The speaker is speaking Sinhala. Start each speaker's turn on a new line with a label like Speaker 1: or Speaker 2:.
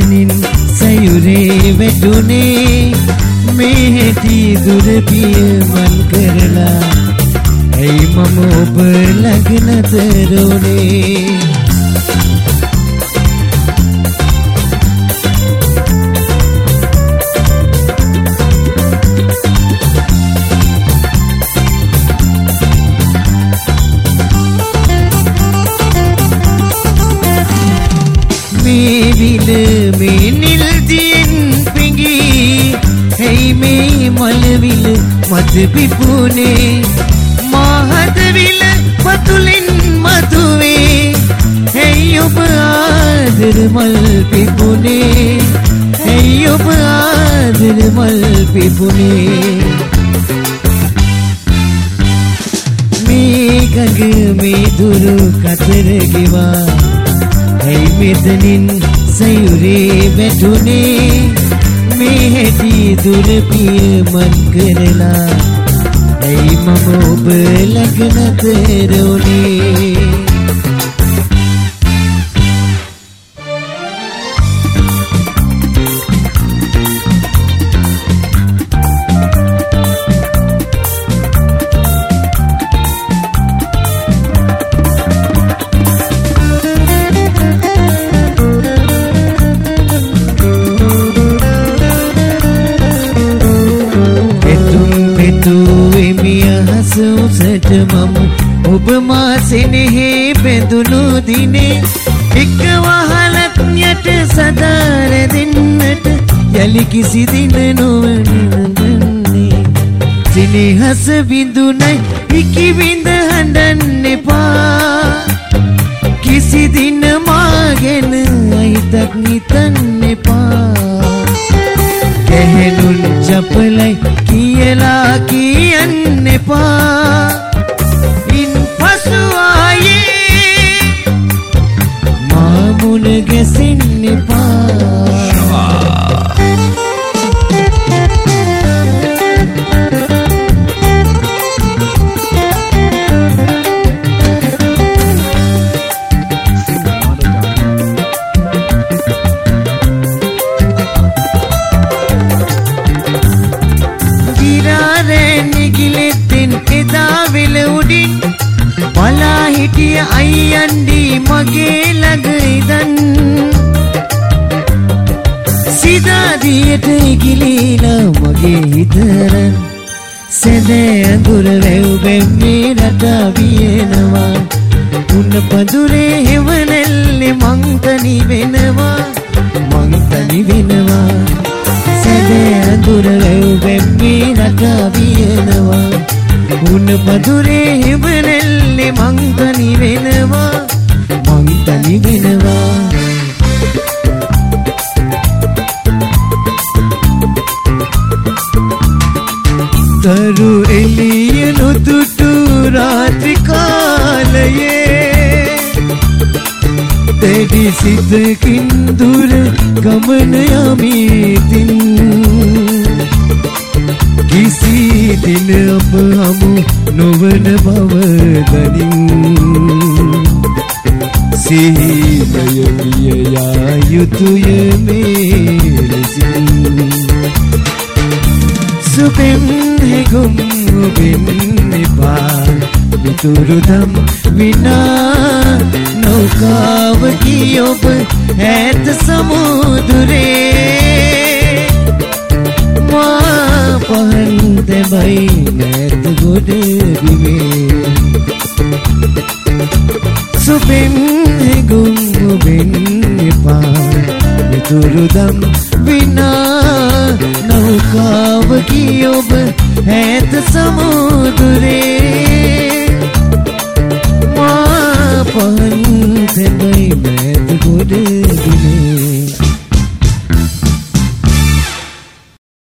Speaker 1: මෙතනින් සයුරේ වැටුනේ මෙහෙටි දුර පියමන් කරලා ඇයි මම ඔබ ළඟ නතරුනේ මේ නිල් දියෙන් පිඟී hey මේ මලවිල මත පිපුනේ මහද විල පතුලින් මතුවේ hey ඔබ ආදර මල් පිපුනේ hey ඔබ ආදර මල් පිපුනේ මේ ගඟ මේ දුරු කතර ගෙවා hey මෙතනින් සයුරේ වැටුනේ මෙහෙටි දුර පියමන් කරලා ඇයි මම ඔබ ළඟ නතරුනේ මම ඔබ මා සෙනෙහේ බැඳුණු දිනේ එක වහලක් යට සදාර දෙන්නට යලි කිසි දින නොවන්නේ සෙනෙහස බිඳුනයි විකි බිඳ හඬන්න එපා කිසි දින මාගෙන අයිතක් හිතන්න එපා ගැහෙනුන් චපලයි කියලා කියන්න එපා මාමුණ ගැසෙන්න එපා ගිරාරේ නිගිලෙත්ෙන් එදා වෙල උඩින් බලා හිටිය අයියන්ඩි මගේ ළඟ ඉදන් සිතාදියට ඉගිලීලා මගේ හිතරන් සැදෑ අඳුර වැව් බැම්මේ රටා වියනවා උන්න පදුරේ හෙවනැල්ලේ මං තනි වෙනවා සැදෑ අඳුර වැව් බැම්මේ රටා වියනවා උන්න පදුරේ හෙවනැල්ලේ මං තනි වෙනවා තරු එළිය නොදුටු රාත්‍රි කාලයේ දැඩි සිතකින් දුර ගමන යමිතින් කිසි දින අප හමු නොවන බව දනිමු සිහිනය විය යා යුතුය මේ ලෙසින් සුපෙන් හෙගුම් ඔබෙන් එපා මිතුරුදම් විනා නෞකාවකි ඔබ ඈත සමුදුරේ මා පහන් දෙබයි නැත ගොඩ දිවේ සුපෙන් හෙගුම් ඔබෙන් එපා මිතුරුදම් විනා නෞකාවකි ඔබ ඈත සමුදුරේ මා පහන් දෙබයි නැත ගොඩ දිවේ